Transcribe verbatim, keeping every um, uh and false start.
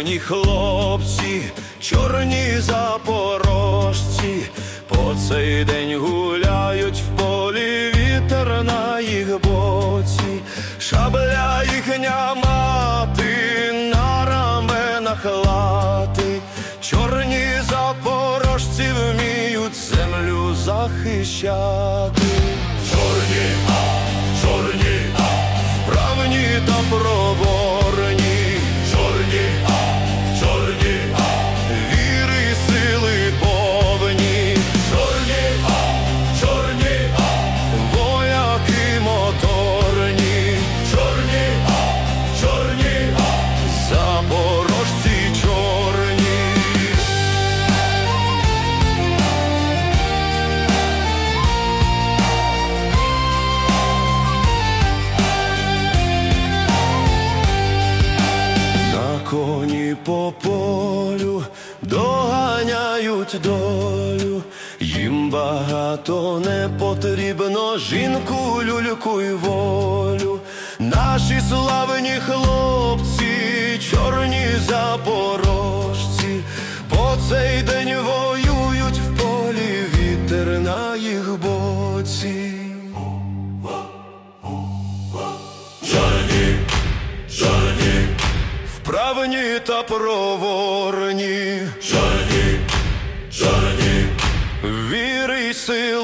коні хлопці, чорні запорожці, по цей день гуляють в полі, вітер на їх боці, шабля їхня мати, на раменах лати. Чорні запорожці вміють землю захищати. Чорні, а, чорні, а, вправні та проворні. Чорні, а, чорні, а, віри й сили повні. Чорні, а, чорні, а, вояки моторні. Чорні, а, чорні, а, запорожці чорні. Коні по полю доганяють долю, їм багато не потрібно, жінку, люльку й волю. Наші славні хлопці, чорні запорожці, по цей день воюють в полі, вітер на їх боці. Чорні, чорні, вправні та проворні. Чорні, чорні, віри й сили